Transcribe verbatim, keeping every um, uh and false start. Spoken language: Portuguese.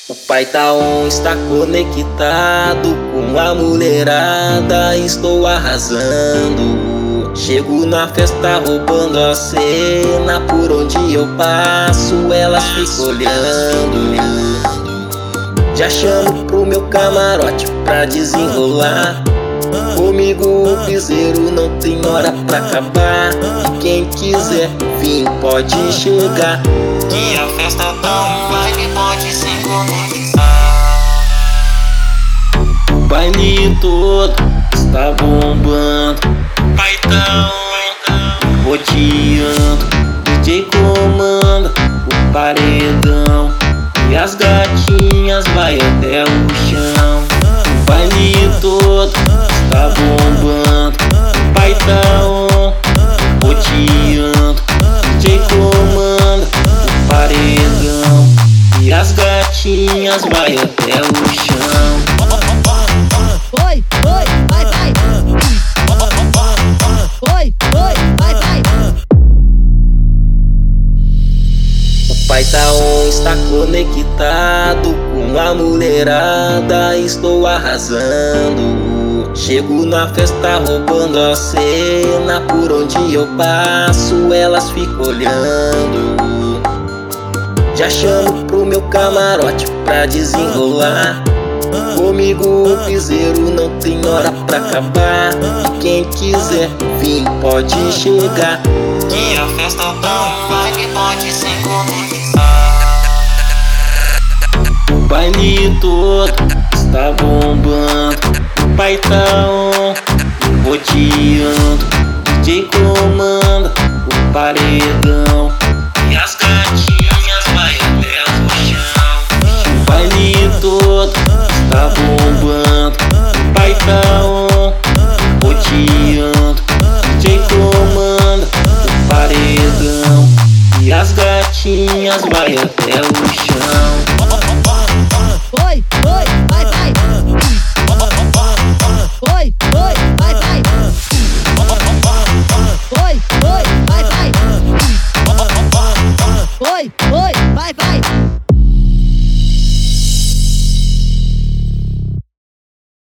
O pai tá on, está conectado com a mulherada, estou arrasando. Chego na festa roubando a cena, por onde eu passo elas ficam olhando. Já chamo pro meu camarote pra desenrolar. Comigo o piseiro não tem hora pra acabar. Quem quiser vir pode chegar, que a festa tá online, pode se conectar. o baile todo está bombando, Paitão, rodeando, D J comanda o paredão e as gatinhas vai até o chão. O baile todo está bombando, paitão, rodeando, D J comanda o paredão e as gatinhas vai até o chão. Oi, oi, vai, vai. Oi, oi, vai, vai. O pai tá on, está conectado com a mulherada, estou arrasando. Chego na festa roubando a cena, por onde eu passo elas ficam olhando. Já chamo pro meu camarote pra desenrolar. Comigo o piseiro não tem hora pra acabar. Quem quiser vir pode chegar, que a festa tá online, pode se conectar. o baile todo está bombando, paitão, rodeando, D J comanda o paredão E as gatinhas vai até o chão. o baile todo está bombando, paitão, rodeando,